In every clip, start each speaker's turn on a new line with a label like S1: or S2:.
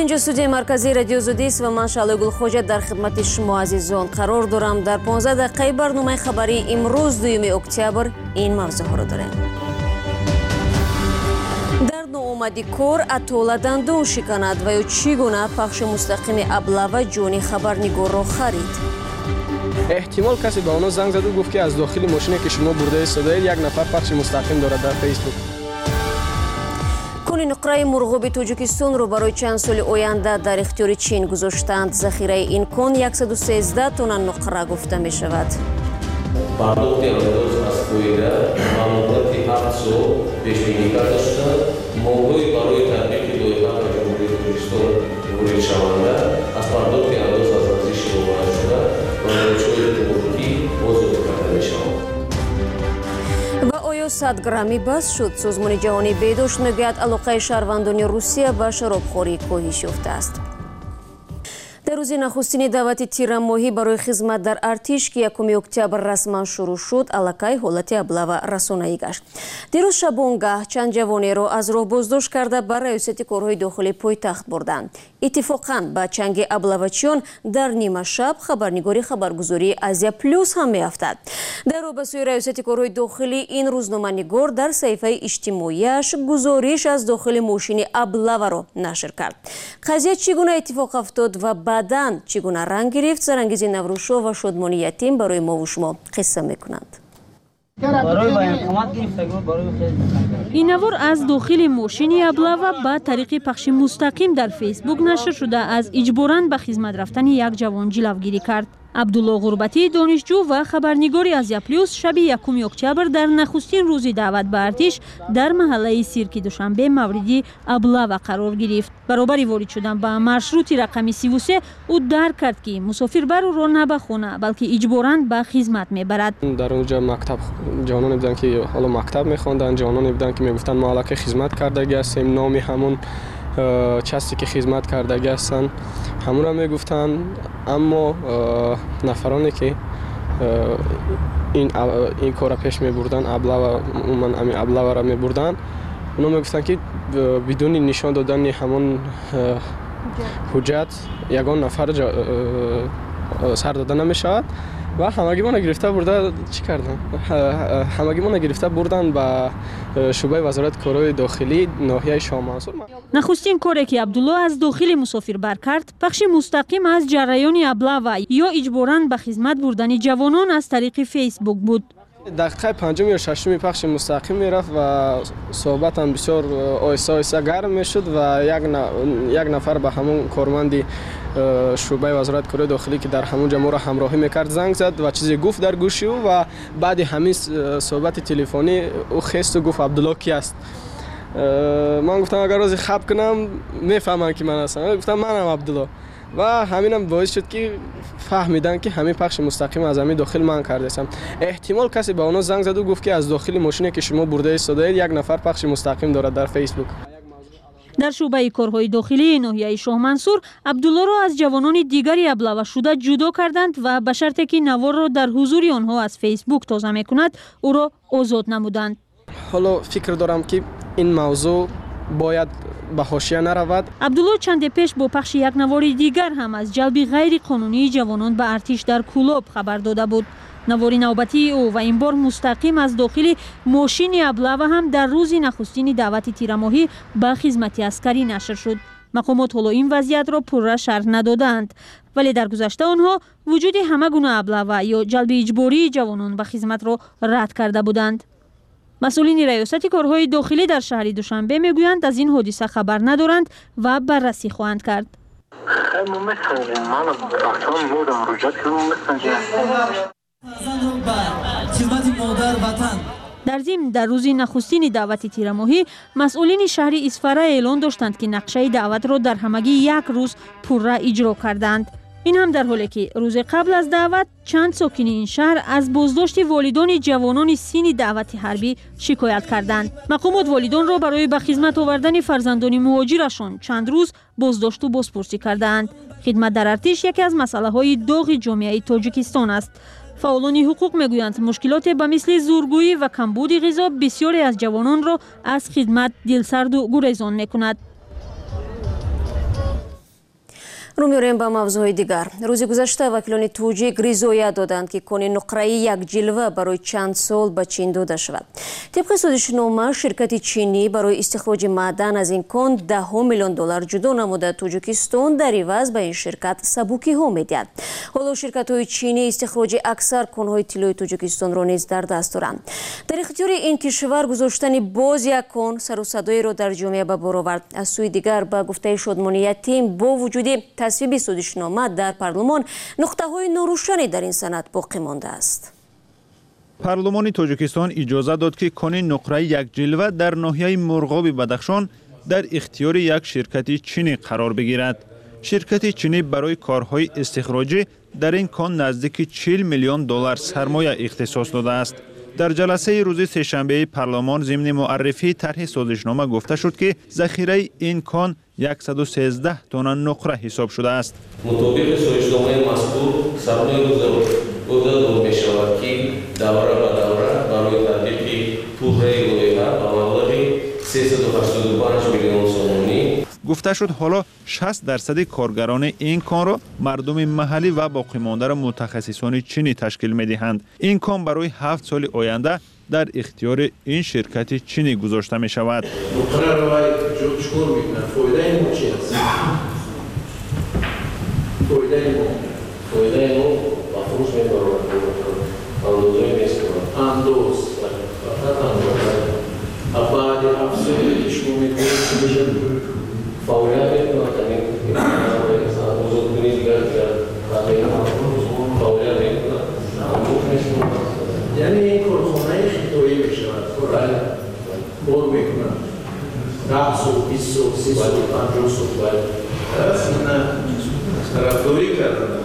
S1: اینجا استودیوی مرکزی رادیو زودی است و من شعله گلخوجه در خدمت شما عزیزان قرار دارم. در 15 دقیقه برنامه خبری امروز 2 اکتبر این موضوع ها را داریم. در نوآمدی کور اتوله دندون شکند و یا چگونه پخش مستقیم ابله جانی خبرنگار را خرید.
S2: احتمال کسی به آنها زنگ زد و گفت که از داخل ماشینی که شما برده ایستادید یک نفر پخش مستقیم دارد در فیسبوک.
S1: کل نقره مرغوب تاجیکستان رو برای چند سال آینده در اختیار چین گذاشتند. ذخیره این کن 113 تن نقره گفته می شود.
S3: پرداخت امروز از کویده و مدت 7 سال پیش‌بینی کرده شده. موضوعی برای تطبیق لایحه جمهوری تاجیکستان ورود شونده از پرداخت امروز از ارزش برآورده شده و موضوعی حقوقی موضوع کرده می شود.
S1: و آیا 100 گرمی بس شد؟ سازمان جهانی بهداشت میگوید علاقه شهروندان روسیه به شرابخوری کاهش یافته است. در روز نخستین دعوت تیر ماهی برای خدمت در ارتش که 1 اکتبر رسما شروع شد، الکی حالت ابله و رسانه‌ای گشت. دیروز شبانگاه چند جوانی را از راه بازداشت کرده به ریاست کارهای داخلی پایتخت بردند. اتفاقاً با چنگ ابله‌چیان در نیمه شب خبرنگاری خبرگزاری آزیا پلوس هم می‌افتد. در رابطه ریاست کارهای داخلی این روزنامه‌نگار در صفحه اجتماعیش گزارش از داخل ماشین ابله را نشر کرد. قضیه چگونه اتفاق افتاد و بعداً چگونه رنگ گرفت، سرانگیز نوروشا و شادمانی یتیم برای ما و شما قصه میکنند.
S4: این نوار از داخل ماشین ابله و با طریق پخش مستقیم در فیسبوک نشر شده از اجباراً به خدمت رفتن یک جوان جلوگیری کرد. عبدالله غربتی دانشجو و خبرنگاری آزیا پلوس شب 1 اکتبر در نخستین روز دعوت به ارتش در محله سیرکی دوشنبه موردی ابله و قرار گرفت. برابر وارد شدن به مارشروت رقم 33 او درک کرد که مسافربر او را نه به خانه بلکه اجباراً به خدمت میبرد.
S2: در اونجا مکتب جوانانی بودن که حالا مکتب میخواندن، جوانانی بودن که میگفتن ما الکی خدمت کردگی هستیم، نامی همون چیزی که خدمت کردگی هستن همون را میگفتن. اما نفرانی که این کار پیش میبردن ابله و عموما همین ابله را میبردن، اونا میگفتن که بدون نشان دادن همون حجت یگان نفر سر داده نمیشود و همگی ما گرفته برده چی کردن؟ همگی ما گرفته بردن به شعبه وزارت کارهای داخلی ناحیه شاه منصور.
S4: نخستین کاری که عبدالله از داخل مسافر بر کرد پخش مستقیم از جریان ابله و یا اجباراً به خدمت بردن جوانان از طریق فیسبوک بود.
S2: دقیقه 5 یا 6 پخش مستقیم میرفت و صحبت هم بسیار آهسته گرم میشد و یک نفر به همون کارمند شعبه وزارت کارهای داخلی که در همون جمع را همراهی میکرد زنگ زد و چیزی گفت در گوشی او و بعد همین صحبت تلفنی او خست و گفت عبدالله کی است؟ من گفتم اگر روزی خب کنم میفهمن که من هستم. گفتم منم عبدالله و همینم باعث شد که فهمیدن که همین پخش مستقیم از همین داخل من کرده هستم. احتمال کسی به اونا زنگ زد و گفت که از داخل ماشینی که شما برده ایستادید یک نفر پخش مستقیم دارد در فیسبوک.
S4: در شعبه کارهای داخلی ناحیه شاه منصور عبدالله را از جوانان دیگری ابله و شده جدا کردند و به شرطی که نوار را در حضور آنها از فیسبوک تازه میکند او را آزاد نمودند.
S2: حالا فکر دارم که این موضوع باید به حاشیه نرود.
S4: عبدالله چند پیش با پخش یک نوار دیگر هم از جلب غیر قانونی جوانان به ارتش در کولاب خبر داده بود. نوار نوبتی او و این بار مستقیم از داخل ماشین ابله و هم در روز نخستین دعوت تیر ماهی به خدمت عسکری نشر شد. مقامات حالا این وضعیت را پرره شرح ندادند، ولی در گذشته آنها وجود همه گونه ابله و یا جلب اجباری جوانان به خدمت را رد کرده بودند. مسئولین ریاست کارهای داخلی در شهر دوشنبه میگویند از این حادثه خبر ندارند و بررسی خواهند کرد. در ضمن در روز نخستین دعوت تیر ماهی مسئولین شهر اسفره اعلان داشتند که نقشه دعوت را در همگی یک روز پرره اجرا کردند. این هم در حالی که روز قبل از دعوت چند ساکن این شهر از بازداشت والدان جوانان سین دعوت حربی شکایت کردند. مقامات والدان را برای به خدمت آوردن فرزندان مهاجرشان چند روز بازداشت و بازپرسی کردند. خدمت در ارتش یکی از مسئله‌های داغ جامعه تاجیکستان است. فعالان حقوق میگویند مشکلات به مثل زورگویی و کمبود غذا بسیاری از جوانان را از خدمت دلسرد و گریزان میکند.
S1: رو می‌آوریم به موضوع دیگر. روز گذشته وکیلان توجیک رضایت دادند که کان نقره‌ای یک جلوه برای چند سال به چین داده شود. طبق سازشنامه شرکت چینی برای استخراج معدن از این کان $10 میلیون جدا نموده تاجیکستان در عوض به این شرکت سبوکی‌ها می‌دهد. حالا شرکت‌های چینی استخراج اکثر کان‌های طلای تاجیکستان را نیز در دست دارند. در اختیار این کشور گذاشتن باز یک کان سر و صدای را در جامعه به بار آورد. از سوی دیگر به گفته شادمانی یتیم با وجود تصویب سازشنامه در پارلمان نقطه‌های ناروشنی در این سند باقی مانده است.
S5: پارلمان تاجیکستان اجازه داد که کان نقره یک جلوه در ناحیه مرغاب بدخشان در اختیار یک شرکت چینی قرار بگیرد. شرکت چینی برای کارهای استخراجی در این کان نزدیک $40 میلیون سرمایه اختصاص داده است. در جلسه روز سه‌شنبه پارلمان ضمن معرفی طرح سازشنامه گفته شد که ذخیره این کان 113 تن نقره حساب شده است.
S3: مطابق سازشنامه مذکور سرمایه گذاری می‌شود که دوره به دوره برای تطبیق پروژه لایحه با مبلغ 385 میلیون سومانی
S5: گفته شد حالا 60% کارگران این کان را مردم محلی و باقی مانده را متخصصان چینی تشکیل می‌دهند. این کان برای 7 سال آینده در اختیار این شرکت چینی گذاشته می شود.
S6: یعنی این کارخانه خطایی میشود بار میکنند 10 سال 20 سال 30 سال 50 سال طرفداری کردن.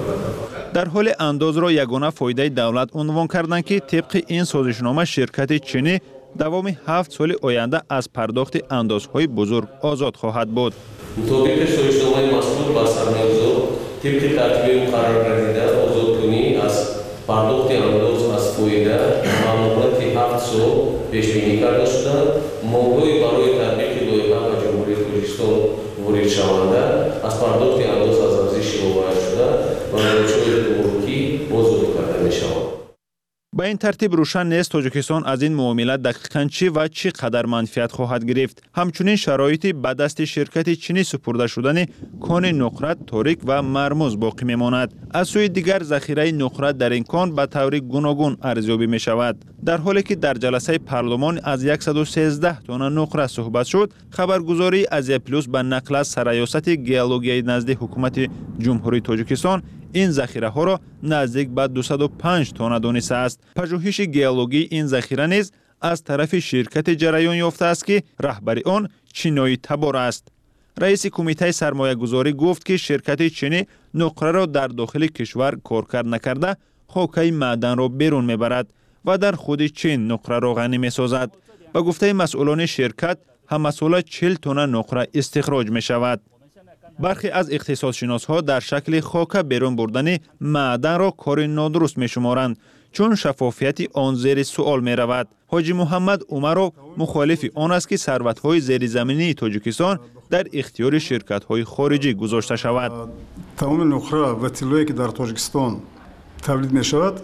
S5: در حال انداز را یگانه فایده دولت عنوان کردند که طبق این سازشنامه شرکت چینی دوام 7 سال آینده از پرداخت اندازهای بزرگ آزاد خواهد بود.
S3: مطابق سازشنامه مذکور با سرمایه‌گذار طبق ترتیب مقرر گردیده آزادکنی از پرداخت انداز از فایده و مهلت 7 سال پیش بینی کرده شده. موضوعی برای تطبیق لایحه و جمهوری تاجیکستان وارد شونده از پرداخت انداز از ارزش مباید شده و روش‌های گمرکی آزاد کرده می‌شود.
S5: با این ترتیب روشن نیست تاجیکستان از این معامله دقیقاً چی و چی قدر منفعت خواهد گرفت. همچنین شرایطی به دست شرکت چینی سپرده شدن کان نقره تاریک و مرموز باقی میماند. از سوی دیگر ذخیره نقره در این کان به طور گوناگون ارزیابی می شود. در حالی که در جلسه پارلمان از 113 تن نقره صحبت شد، خبرگزاری آزیا پلوس به نقل از سرریاست گئولوژی نزد حکومت جمهوری تاجیکستان این ذخیره ها را نزدیک به 205 تن دانسته است. پژوهش گئولوژی این ذخیره نیز از طرف شرکت جریان یافته است که رهبر آن چینی تبار است. رئیس کمیته سرمایه گذاری گفت که شرکت چینی نقره را در داخل کشور کارکرد نکرده خاکه معدن را بیرون میبرد و در خود چین نقره را غنی میسازد. به گفته مسئولان شرکت هم مسئول 40 تن نقره استخراج می شود. برخی از اقتصادشناس‌ها در شکل خاکه بیرون بردن معدن را کار نادرست می شمارند چون شفافیت آن زیر سوال می رود. حاجی محمد عمرو مخالف آن است که ثروت‌های زیرزمینی تاجیکستان در اختیار شرکت‌های خارجی گذاشته شود.
S7: تمام نقره و طلایی که در تاجیکستان تولید می شود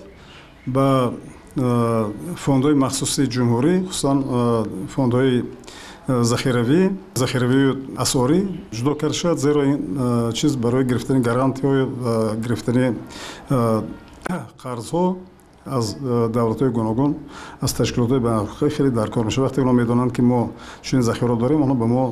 S7: با فوندهای مخصوصی جمهوری، خصوصا فوندهای ذخیروی اسعاری جدا کرده شد، زیرا این چیز برای گرفتن گارانتی های گرفتن قرض ها از دولت های گوناگون از تشکیلات های بین‌المللی خیلی در کار میشه. وقتی اونا میدونن که ما چنین ذخیره داریم، اونا به ما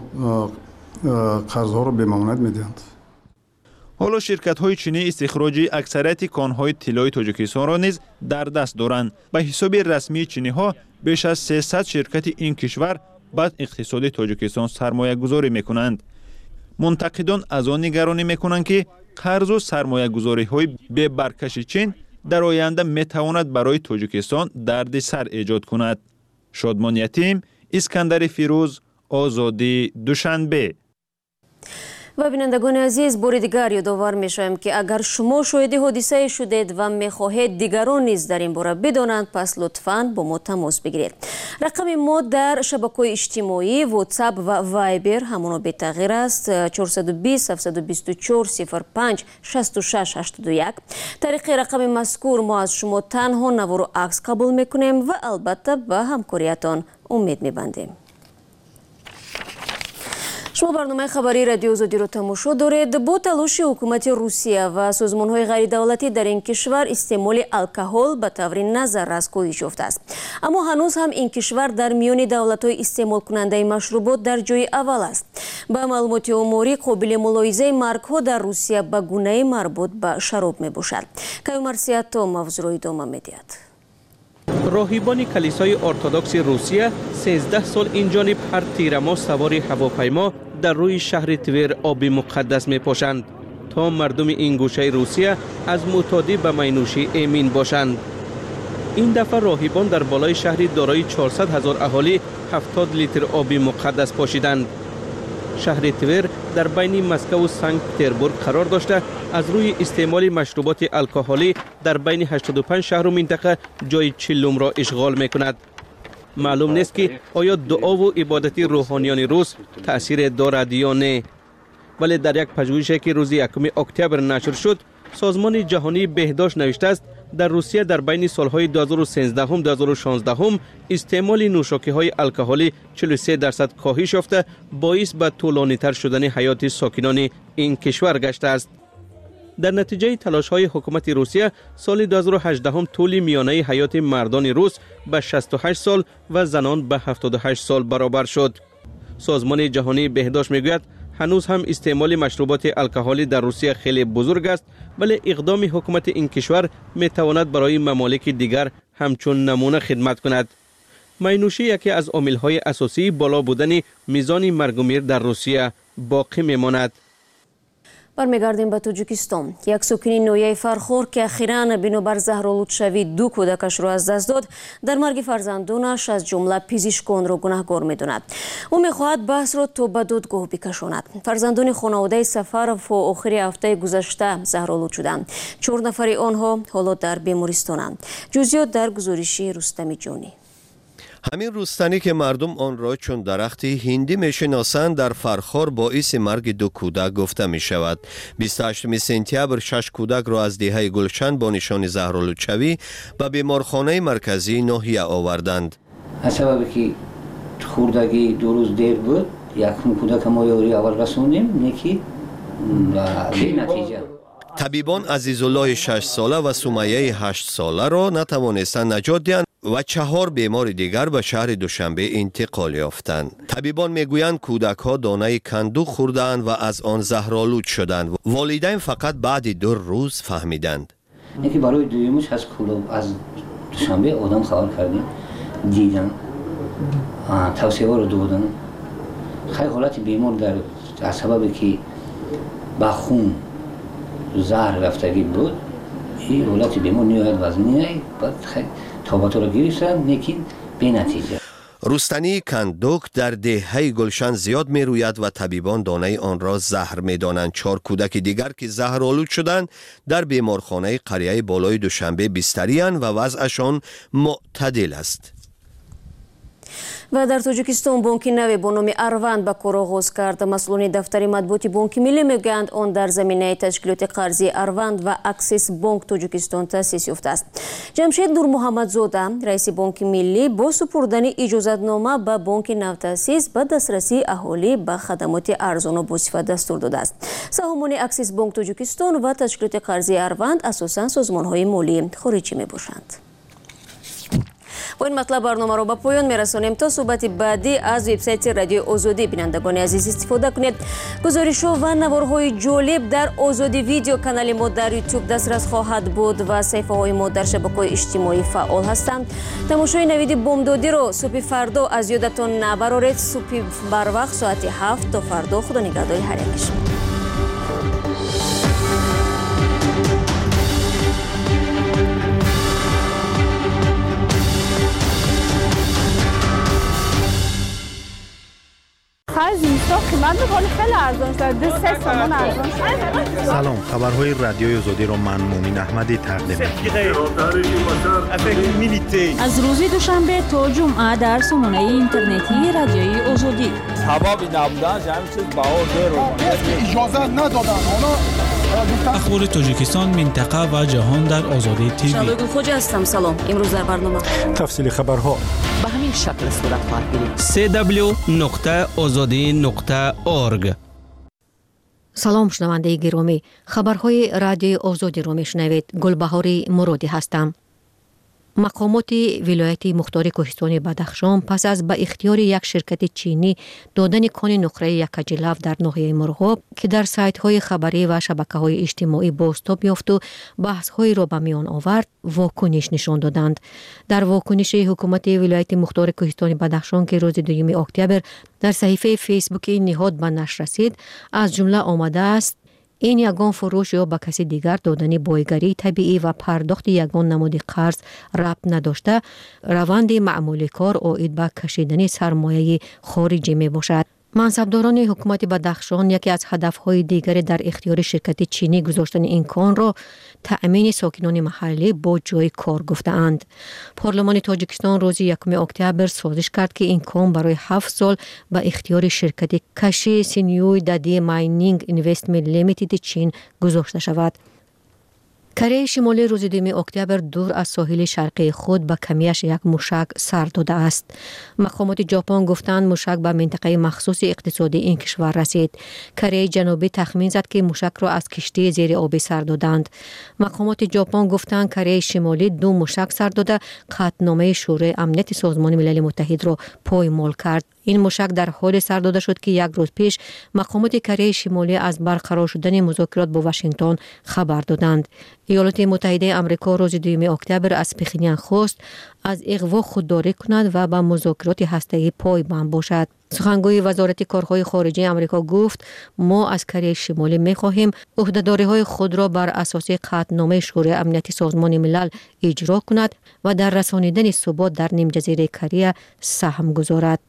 S7: قرض ها رو به ممانعت میدهند.
S5: حالا شرکت های چینی استخراج اکثریت کان های طلای تاجیکستان را نیز در دست دارند. به حساب رسمی چینی ها بیش از 300 شرکت این کشور بعد اقتصاد تاجیکستان سرمایه گذاری میکنند. منتقدان از آن نگرانی میکنند که قرض و سرمایه گذاری های به برکش چین در آینده میتواند برای تاجیکستان دردسر ایجاد کند. شادمان یتیم، اسکندر فیروز، آزادی، دوشنبه.
S1: و بینندگان عزیز، بار دیگر یادآور می‌شویم که اگر شما شاهد حادثه شدید و می‌خواهید دیگران نیز در این باره بدانند، پس لطفاً با ما تماس بگیرید. رقم ما در شبکه‌های اجتماعی واتساپ و وایبر همون به تغییر است: 420 724 05 66 81. طریق رقم مذکور ما از شما تنها نوار و عکس قبول می‌کنیم و البته به همکاریتان امید می‌بندیم. شما برنامه خبری رادیو آزادی را تماشا دارید. با تلاش حکومت روسیه و سازمان‌های غیر دولتی در این کشور استعمال الکل به طور نظررس کاهش یافته است. اما هنوز هم این کشور در میان دولت‌های استعمال کننده مشروبات در جای اول است. با معلومات آماری قابل ملاحظه مرگ‌ها در روسیه به گونه مربوط به شراب میباشد. کیومر سیاتا موضوع را ادامه می‌دهد.
S8: راهبان کلیسای ارتدوکس روسیه 13 سال این جانب هر تیرماه سوار هواپیما در روی شهر تویر آبی مقدس می پاشند تا مردم این گوشه روسیه از معتادی به مینوشی امین باشند. این دفعه راهبان در بالای شهری دارای 400,000 اهالی 70 لیتر آبی مقدس پاشیدند. شهر تویر در بین مسکو و سنت پترزبورگ قرار داشته از روی استعمال مشروبات الکلی در بین 85 شهر و منطقه جای 40 را اشغال می کند. معلوم نیست که آیا دعا و عبادت روحانیان روس تأثیر دارد یا نه. ولی در یک پژوهشی که روز 1 اکتبر نشر شد، سازمان جهانی بهداشت نوشته است در روسیه در بین سالهای 2013 و 2016 استعمال نوشاکی‌های الکلی 43% کاهش یافته، باعث به طولانی‌تر شدن حیات ساکنان این کشور گشته است. در نتیجه تلاش‌های حکومت روسیه سال 2018 طول میانه حیات مردان روس به 68 سال و زنان به 78 سال برابر شد. سازمان جهانی بهداشت میگوید هنوز هم استعمال مشروبات الکلی در روسیه خیلی بزرگ است، ولی اقدام حکومت این کشور میتواند برای ممالک دیگر همچون نمونه خدمت کند. مینوشی یکی از عامل‌های اساسی بالا بودن میزان مرگ و میر در روسیه باقی میماند.
S1: برمیگردیم به تاجیکستان. یک ساکن ناحیه فرخور که اخیراً بنابر زهرآلودشوی 2 کودکش را از دست داد، در مرگ فرزندانش از جمله پزشکان را گناهکار می‌داند. او می‌خواهد بحث را تا به دادگاه بکشاند. فرزندان خانواده سفرов آخر هفته گذشته زهرآلود شدند. 4 نفر آنها حالا در بیمارستانند. جزئیات در گزارش رستم جانی.
S9: همین رستنی که مردم آن را چون درختی هندی میشناسند در فرخار باعث مرگ 2 کودک گفته می شود. 28 سپتامبر 6 کودک را از دهه گلشن با نشان زهرآلودشوی به بیمارخانه مرکزی ناحیه آوردند.
S10: از سببی که خوردگی 2 روز دیر بود، یک کودک ما یاری اول رسوندیم، نیکی و به نتیجه
S9: طبیبان عزیزالله 6 ساله و سمیه 8 ساله را نتوانستند نجات دهند و 4 بیمار دیگر به شهر دوشنبه انتقال یافتند. طبیبان میگویند کودک ها دانه کندو خوردند و از آن زهرآلود شدند. والدین فقط بعد 2 روز فهمیدند.
S10: اینکه برای دویمش از کلوب از دوشنبه آدم خبر کردیم، دیدن توصیه رو دادن. خیلی حالت بیمار در از سببی که با خون زهر رفتگی بود، این حالت بیمار نیاید وزن نیاید، بعد خیلی تاباتو را گرفتن، لیکن به نتیجه.
S9: رستنی کندوک در دهه گلشن زیاد می روید و طبیبان دانه آن را زهر می دانند. 4 کودک دیگر که زهرآلود شدند در بیمارخانه قریه بالای دوشنبه بستری اند و وضعشان معتدل است.
S1: و در تاجیکستان بانک نو با نام اروند به کار آغاز کرد. مسئولان دفتر مطبوعات بانک ملی میگویند آن در زمینه تشکیلات قرضی اروند و اکسیس بانک تاجیکستان تأسیس یافته است. جمشید نور محمدزاده رئیس بانک ملی با سپردن اجازتنامه به بانک نو تأسیس به دسترسی اهالی به خدمات ارزان و باصفت دستور داده است. سهامان اکسیس بانک تاجیکستان و تشکیلات قرضی اروند اساساً سازمان‌های مالی خارجی میباشند. با این مطلب برنامه را به پایان میرسانیم. تا صحبت بعدی از وبسایت رادیو آزادی بینندگان عزیز استفاده کنید. گزارش‌ها و نوارهای جالب در آزادی ویدیو کانال ما در یوتیوب دسترس خواهد بود و صفحه‌های ما در شبکه‌های اجتماعی فعال هستند. تماشای نوید بامدادی رو صبح فردا از یادتان نبرارید. صبح بر وقت ساعت 7 تا فردا. خدا نگهدار هر یک شما.
S11: زمستان قیمت میکنه خیلی ارزان شده. 2-3 سومون ارزون شد.
S12: سلام، خبرهای رادیوی آزادی را من مومن احمدی تقدیم می‌کنم.
S4: از روز دوشنبه تا جمعه در سامانه اینترنتی رادیوی آزادی.
S13: حبابی نبودن همین چیز باور رو اجازه ندادن.
S14: اخبار تاجیکستان، منطقه و جهان در آزادی تیوی.
S1: شادو خوجا هستم. سلام. امروز در برنامه
S12: تفصیل خبرها
S15: به همین شکل صورت خواهد گرفت. www.azadi.org.
S16: سلام شنونده گرامی، خبرهای رادیوی آزادی را میشنوید. گلبهاری مرادی هستم. مقامات ولایت مختار کوهستان بدخشان پس از به اختیار یک شرکت چینی دادن کان نقره یکجلف در ناحیه مرغاب که در سایت‌های خبری و شبکه‌های اجتماعی بازتاب یافت و بحث‌های را به میان آورد، واکنش نشان دادند. در واکنش حکومت ولایت مختار کوهستان بدخشان که روز 2 اکتبر در صفحه فیسبوک این نهاد به نشر رسید، از جمله آمده است: این یگان فروش یا به کسی دیگر دادن بایگری طبیعی و پرداخت یگان نماد قرض ربط نداشته، روند معمولی کار عاید به کشیدن سرمایه خارجی می باشد. منصبداران حکومت بدخشان یکی از هدفهای دیگر در اختیار شرکت چینی گذاشتن این کان را تأمین ساکنان محلی با جای کار گفتند. پارلمان تاجیکستان روز 1 اکتبر سازش کرد که این کان برای 7 سال به اختیار شرکت کشی سینیوی دادی ماینینگ اینوستمنت لیمیتد چین گذاشته شود. کره شمالی روز 2 اکتبر دور از ساحل شرقی خود به کمیش یک موشک سر داده است. مقامات ژاپن گفتند موشک به منطقه مخصوص اقتصادی این کشور رسید. کره جنوبی تخمین زد که موشک را از کشتی زیر آبی سر دادند. مقامات ژاپن گفتند کره شمالی 2 موشک سر داده قطعنامه شورای امنیت سازمان ملل متحد را پایمال کرد. این موشک در حال سر داده شد که 1 روز پیش مقامات کره شمالی از برقرار شدن مذاکرات با واشنگتن خبر دادند. ایالات متحده آمریکا روز 2 اکتبر از پخینیان خواست از اغوا خودداری کند و به مذاکرات هسته‌ای پایبند باشد. سخنگوی وزارت کارهای خارجه آمریکا گفت: ما از کره شمالی می‌خواهیم عهده‌داری‌های خود را بر اساس قطعنامه شورای امنیت سازمان ملل اجرا کند و در رسانیدن ثبات در نیم‌جزیره کره سهم گذارد.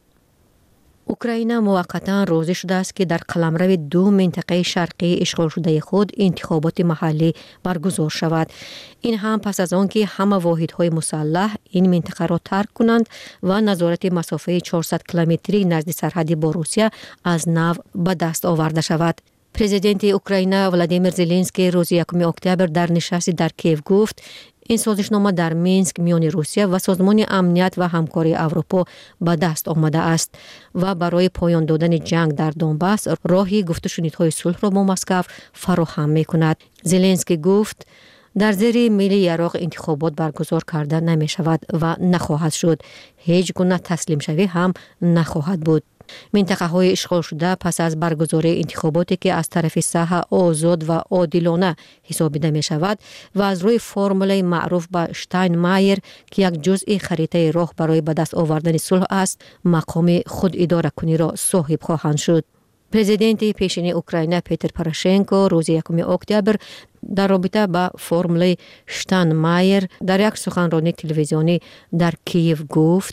S16: اوکراین موقتا راضی شده است که در قلمرو 2 منطقه شرقی اشغال شده خود انتخابات محلی برگزار شود. این هم پس از آنکه همه واحدهای مسلح این منطقه را ترک کنند و نظارت مسافه 400 کیلومتری نزد سرحد با روسیه از نو به دست آورده شود. پرزیدنت اوکراین ولادیمیر زلنسکی روز 1 اکتبر در نشستی در کیف گفت: این سازشنامه در مینسک میان روسیه و سازمان امنیت و همکاری اروپا به دست آمده است و برای پایان دادن جنگ در دونباس راهی گفت و شنیدهای صلح را با مسکو فراهم می کند. زلنسکی گفت: در زیر ملی عراق انتخابات برگزار کرده نمی شود و نخواهد شد. هیچ گونه تسلیم شوی هم نخواهد بود. منطقه های اشغال شده پس از برگزاری انتخاباتی که از طرف صحه آزاد و عادلانه حسابیده می شود و از روی فرمول معروف به شتاینمایر که یک جزء خریطه راه برای به دست آوردن صلح است، مقام خود اداره کنی را صاحب خواهند شد. پرزیدنت پیشین اوکراین پیتر پوراشنکو روز 1 اکتبر در رابطه با فرمول شتاینمایر در یک سخنرانی تلویزیونی در کیف گفت: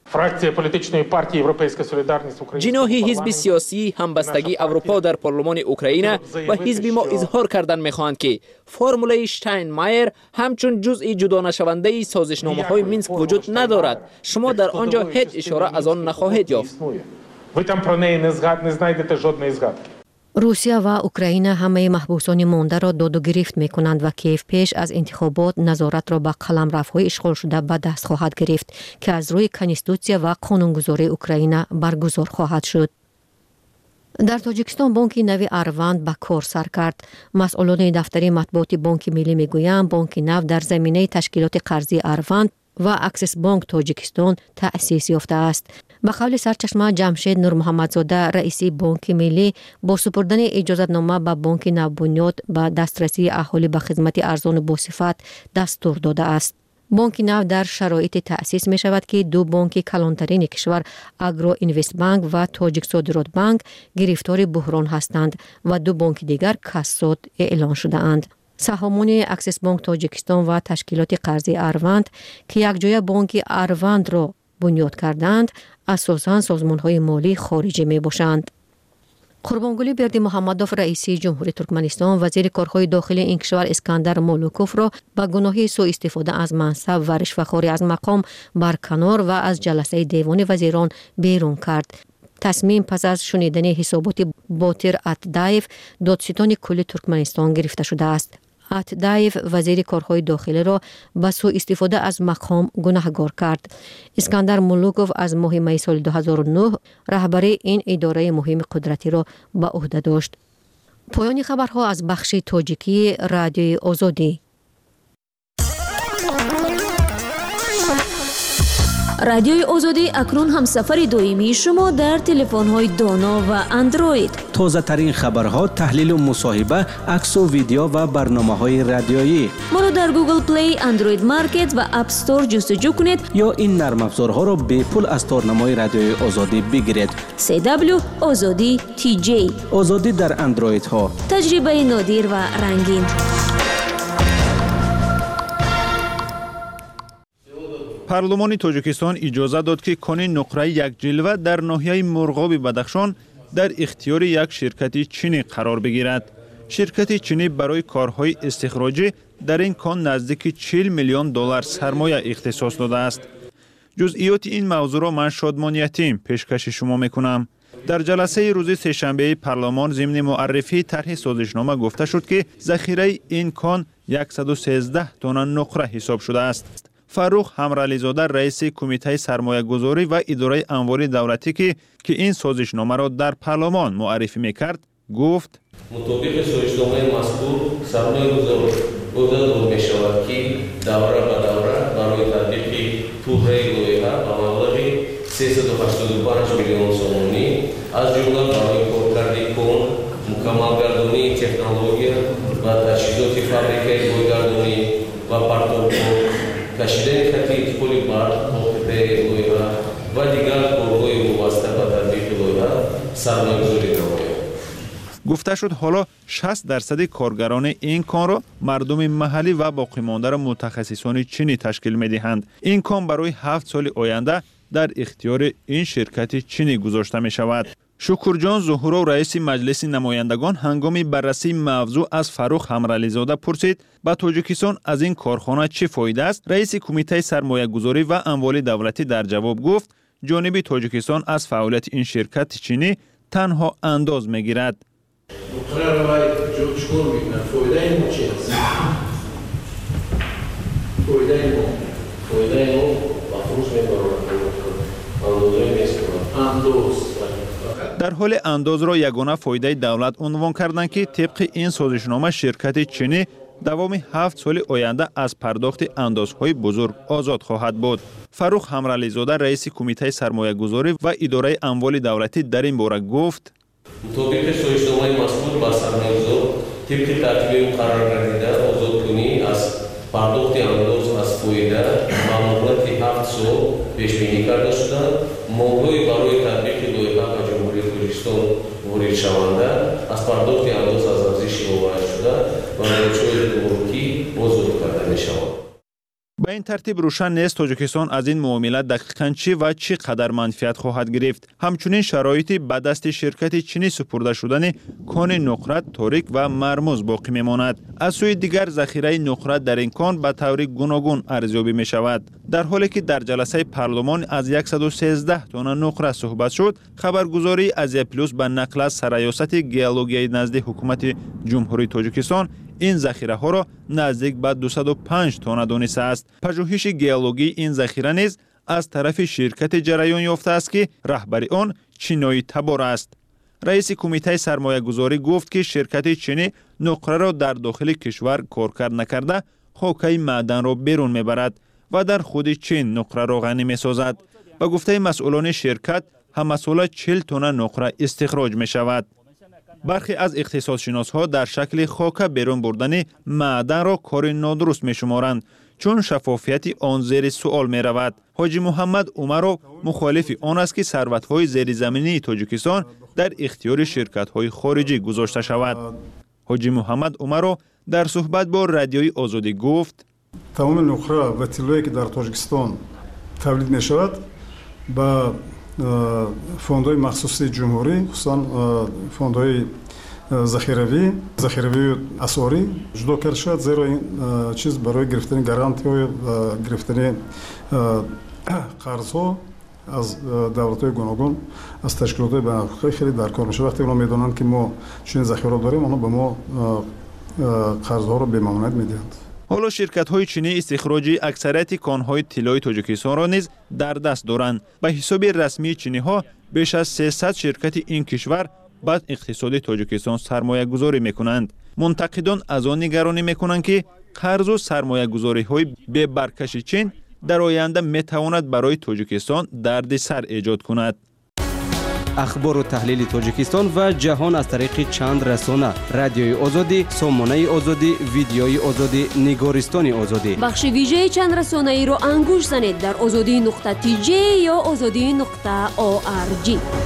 S15: جناح حزب سیاسی همبستگی اروپا در پارلمان اوکراین و حزب ما اظهار کردن می‌خواهند که فرمول شتاینمایر همچون جزء جدا نشونده سازشنامه‌های مینسک وجود ندارد. شما در آنجا هیچ اشاره از آن نخواهید یافت.
S16: روسیه و اوکراین همه محبوسان مانده را داد و گرفت می کنند و کیف پیش از انتخابات نظارت را به قلمروهای اشغال شده به دست خواهد گرفت که از روی کنستیتوسیا و قانونگذاری اوکراین برگزار خواهد شد. در تاجیکستان بانک نو اروند به کار سر کرد. مسئولان دفتر مطبوعات بانک ملی میگویند بانک نو در زمینه تشکیلات قرضی اروند و اکسس بانک تاجیکستان تأسیس یافته است. به قول سرچشمه جمشید نور محمدزاده رئیس بانک ملی با سپردن اجازتنامه به بانک نو بنیاد به دسترسی اهالی به خدمت ارزان و باصفت دستور داده است. بانک نو در شرایط تأسیس می شود که 2 بانک کلانترین کشور اگرو اینوست بانک و تاجیک صادرات بانک گرفتار بحران هستند و 2 بانک دیگر کساد اعلان شده اند. سهامان اکسس بانک تاجیکستان و تشکیلات قرضی اروند که یک جای بانک اروند را بنیاد کردند، اساساً سازمان‌های مالی خارجی می باشند. قربانگلی بردی محمدوف رئیسی جمهوری ترکمنستان وزیر کارهای داخلی این کشور اسکندر مولوکوف را به گناه سوء استفاده از منصب و رشوه‌خوری از مقام برکنار و از جلسه دیوان وزیران بیرون کرد. تصمیم پس از شنیدن حسابات باطر اتدایف دادستان کل ترکمنستان گرفته شده است. اتدایف وزیر کارهای داخلی را به سوء استفاده از مقام گناهکار کرد. اسکندر مولوکوف از ماه می سال 2009 رهبری این اداره مهم قدرتی را به عهده داشت. پایان خبرها از بخش تاجیکی رادیوی آزادی.
S1: رادیوی آزادی اکنون هم سفر دائمی شما در تلفن‌های دانا و اندروید.
S8: تازه ترین خبرها، تحلیل و مصاحبه، عکس و ویدیو و برنامه‌های رادیویی.
S1: ما را در گوگل پلی، اندروید مارکت و اپ استور جستجو کنید
S8: یا این نرم افزارها را به پول از تارنمای رادیوی آزادی بگیرید.
S1: CW آزادی TJ.
S8: آزادی در اندروید ها.
S1: تجربه نادر و رنگین.
S5: پارلمان تاجیکستان اجازه داد که کان نقره یک جلوه در ناحیه مرغاب بدخشان در اختیار یک شرکت چینی قرار بگیرد. شرکت چینی برای کارهای استخراجی در این کان نزدیک 40 میلیون دلار سرمایه اختصاص داده است. جزئیات این موضوع را من شادمان یتیم پیشکش شما میکنم. در جلسه روز سه‌شنبه پارلمان ضمن معرفی طرح سازشنامه گفته شد که ذخیره این کان 113 تن نقره حساب شده است. فاروق همرعلی‌زاده رئیس کمیته سرمایه گذاری و اداره اموال دولتی که این سازشنامه را در پارلمان معرفی میکرد گفت
S3: مطابق سازشنامه مذکور سرمایه گذاری می شود که دوره به دوره برای تطبیق پروژه لایحه با مبلغ 385 میلیون سومانی از جمله برای کارکردی کان، مکمل گردانی تکنولوژی و تجهیزات فابریکه بازگردانی و پرتاب کشیدن خطی پولی بار توقیف لایحه و دیگر کارهای وابسته به تطبیق لایحه سرمایه‌گذاری نماید.
S5: گفته شد حالا 60% کارگران این کان را مردم محلی و باقی مانده را متخصصان چینی تشکیل می‌دهند. این کان برای 7 سال آینده در اختیار این شرکت چینی گذاشته می شود. شکرجان ظهورو رئیس مجلس نمایندگان هنگام بررسی موضوع از فاروق همرعلی‌زاده پرسید با تاجیکستان از این کارخانه چه فایده است؟ رئیس کمیته سرمایه گذاری و اموال دولتی در جواب گفت جانب تاجیکستان از فعالیت این شرکت چینی تنها انداز میگیرد. در حال انداز را یگانه فایده دولت عنوان کردند که طبق این سازشنامه شرکت چینی دوام 7 سال آینده از پرداخت اندازهای بزرگ آزاد خواهد بود. فاروق همرعلی‌زاده رئیس کمیته سرمایه گذاری و اداره اموال دولتی در این باره گفت
S3: مطابق سازشنامه مذکور با سرمایه‌گذار طبق ترتیب مقرر گردیده آزادکنی از پرداخت انداز از فایده با مهلت 7 سال پیش‌بینی کرده شده. مبلغی برای تطبیق لایحه به جمهوری تاجیکستان وارد شونده از پرداخت انداز از ارزش مبارک شده و روش‌های گمرکی آزاد کرده می‌شود.
S5: به این ترتیب روشن نیست تاجیکستان از این معامله دقیقاً چی و چقدر منفعت خواهد گرفت. همچنین شرایطی به دست شرکت چینی سپرده شدن کان نقره تاریک و مرموز باقی میماند. از سوی دیگر ذخیره نقره در این کان به طور گوناگون ارزیابی می شود. در حالی که در جلسه پارلمان از 113 تن نقره صحبت شد، خبرگزاری آزیا پلوس به نقل از سرریاست گئولوژیایی نزد حکومت جمهوری تاجیکستان این ذخیره ها را نزدیک به 205 تن دانسته است. پژوهش گئولوژی این ذخیره نیز از طرف شرکت جریان یافته است که رهبر آن چینی تبار است. رئیس کمیته سرمایه گذاری گفت که شرکت چینی نقره را در داخل کشور کارکرد نکرده خاکه معدن را بیرون میبرد و در خود چین نقره را غنی میسازد. به گفته مسئولان شرکت هم مسئول 40 تن نقره استخراج می شود. برخی از اقتصادشناس‌ها در شکل خاکه بیرون بردن معدن را کار نادرست می شمارند چون شفافیت آن زیر سوال می رود. حاجی محمد عمرو مخالف آن است که ثروت‌های زیرزمینی تاجیکستان در اختیار شرکت‌های خارجی گذاشته شود. حاجی محمد عمرو در صحبت با رادیوی آزادی گفت
S7: تمام نقره و طلایی که در تاجیکستان تولید می شود با фондҳои махсуси ҷумҳурӣ, хусусан фондҳои захиравии асорӣ ҷудо карда шуд, зеро ин чиз барои гирифтани гарантияҳо ва гирифтани қарзҳо аз давлатҳои гуногун, аз ташкилотҳои байналмилалӣ хеле дар кор мешавад. Вақте онҳо медонанд, ки мо чунин захираҳо дорем, онҳо ба мо қарзҳоро бемаъмуният медиҳанд.
S5: ҳоло ширкатҳои чинӣ истихроҷи аксарияти конҳои тиллои Тоҷикистонро низ дар даст доранд. Ба ҳисоби расмии чиниҳо беш аз 300 ширкати ин кишвар ба иқтисоди Тоҷикистон сармоягузорӣ мекунанд. Мунтақидон аз он нигаронӣ мекунанд, ки қарзу сармоягузориҳои бебаркаши чин дар оянда метавонад барои Тоҷикистон дарди сар эҷод кунад.
S17: ахбору таҳлили Тоҷикистон ва ҷаҳон аз тариқи чанд расона: радиои озодӣ, сомонаи озодӣ, видеои озодӣ, нигористони озодӣ.
S1: бахши вижаи чанд расонаиро ангуш занед дар озодӣ.tj ё озодӣ.org.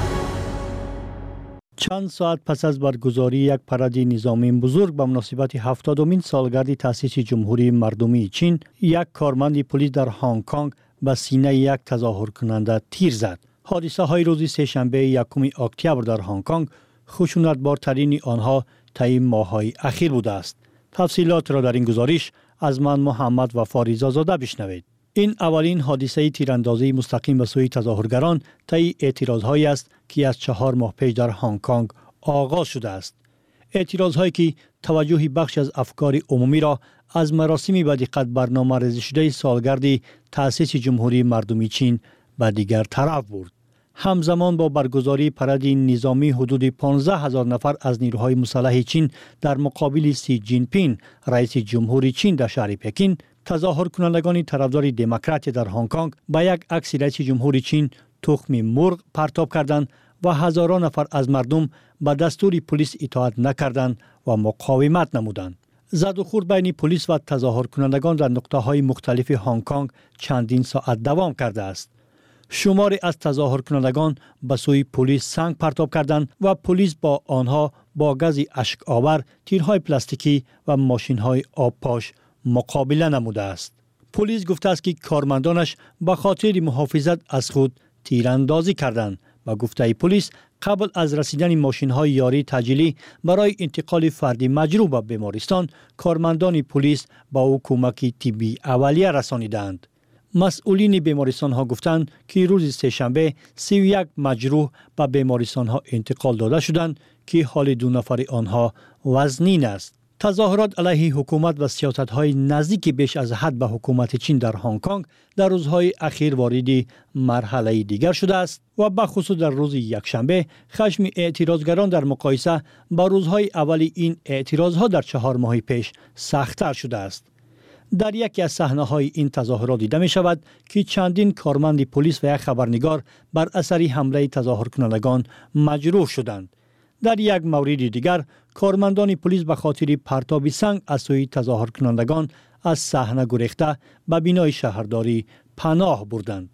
S18: чанд соат пас аз баргузории як паради низомии бузург ба муносибати 70-умин солгарди таъсиси ҷумҳурии мардумии Чин, як корманди пулис дар Ҳонг Конг ба синаи як тазоҳуркунанда тир зад. ҳодисаҳои рӯзи сешанбеи 1 октябр дар Ҳонг Конг хушунатбортарини онҳо таи моҳҳои ахир будааст. тафсилотро дар ин гузориш аз ман Муҳаммад Вафоризозода бишнавед. ин аввалин ҳодисаи тирандозии мустақим ба сӯи тазоҳургарон таи эътирозҳое аст, ки аз 4 моҳ пеш дар Ҳонг Конг оғоз шудааст. эътирозҳое, ки таваҷҷӯҳи бахши аз афкори умумиро аз маросими ба диққат барномарезишудаи солгарди таъсиси ҷумҳурии мардуми Чин ба дигар тараф бурд. ҳамзамон бо баргузории паради низомии ҳудуди 15,000 нафар аз нирӯҳои мусаллаҳи Чин дар муқобили Си Ҷинпин, раиси ҷумҳури Чин дар шаҳри Пекин, тазоҳуркунандагони тарафдори демократия дар Ҳонг Конг ба як акси раиси ҷумҳури Чин тухми мурғ партоб карданд ва ҳазорон нафар аз мардум ба дастури пулис итоат накарданд ва муқовимат намуданд. задухурд байни пулис ва тазоҳуркунандагон дар нуқтаҳои мухталифи Ҳонг Конг чандин соат давом кардааст. шуморе аз тазоҳуркунандагон ба сӯи пулис санг партоб карданд ва пулис бо онҳо бо гази ашковар, тирҳои пластикӣ ва мошинҳои обпош муқобила намудааст. пулис гуфтааст, ки кормандонаш ба хотири муҳофизат аз худ тирандозӣ карданд. ба гуфтаи пулис, қабл аз расидани мошинҳои ёрии таъҷилӣ барои интиқоли фарди маҷрӯҳ ба бемористон, кормандони пулис ба ӯ кӯмаки тиббии аввалия расонидаанд. масъулини бемористонҳо гуфтанд, ки рӯзи сешанбе 31 маҷрӯҳ ба бемористонҳо интиқол дода шуданд, ки ҳоли 2 нафари онҳо вазнин аст. тазоҳурот алайҳи ҳукумат ва сиёсатҳои наздики беш аз ҳад ба ҳукумати Чин дар Ҳонг Конг дар рӯзҳои ахир вориди марҳалаи дигар шудааст ва бахусус дар рӯзи якшанбе хашми эътирозгарон дар муқоиса ба рӯзҳои аввали ин эътирозҳо дар 4 моҳи пеш сахттар шудааст. дар яке аз саҳнаҳои ин тазоҳурот дида мешавад, ки чандин корманди пулис ва як хабарнигор бар асари ҳамлаи тазоҳуркунандагон маҷрӯҳ шуданд. дар як мавриди дигар, кормандони пулис ба хотири партоби санг аз сӯи тазоҳуркунандагон аз саҳна гурехта ба бинои шаҳрдорӣ паноҳ бурданд.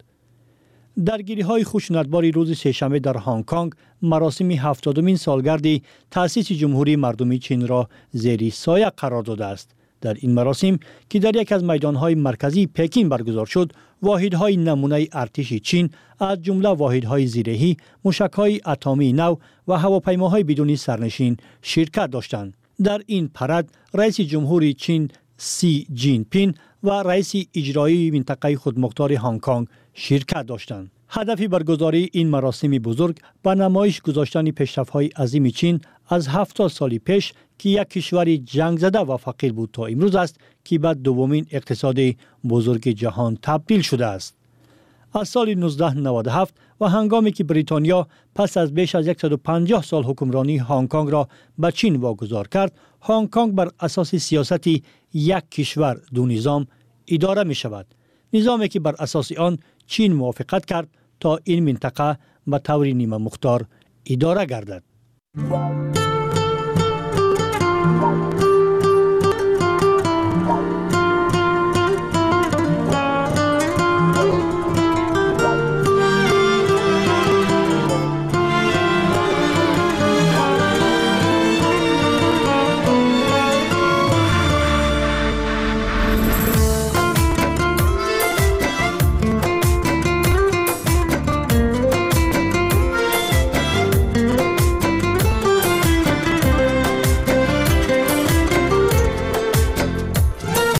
S18: даргириҳои хушунатбори рӯзи сешанбе дар Ҳонг Конг маросими 70-умин солгарди таъсиси ҷумҳурии мардуми Чинро зери соя қарор додааст. дар ин маросим, ки дар яке аз майдонҳои марказии Пекин баргузор шуд, воҳидҳои намунаи артиши Чин аз ҷумла воҳидҳои зиреҳӣ, мушакҳои атомии нав ва ҳавопаймоҳои бидуни сарнишин ширкат доштанд. дар ин парад раиси ҷумҳури Чин Си Ҷинпин ва раиси иҷроии минтақаи худмухтори Ҳонг Конг ширкат доштанд. ҳадафи баргузории ин маросими бузург ба намоиш гузоштани пешрафҳои азими Чин аз 70 соли пеш, ки як кишвари ҷангзада ва фақир буд, то имрӯз аст, ки ба дуввумин иқтисоди бузурги ҷаҳон табдил шудааст. аз соли 1997 ва ҳангоме ки Бритониё пас аз беш аз 150 сол ҳукмронии Ҳонг Конгро ба Чин вогузор кард, Ҳонг Конг бар асоси сиёсати як кишвар ду низом идора мешавад. низоме ки бар асоси он Чин мувофиқат кард, то ин минтақа ба таври нимамухтор идора гардад.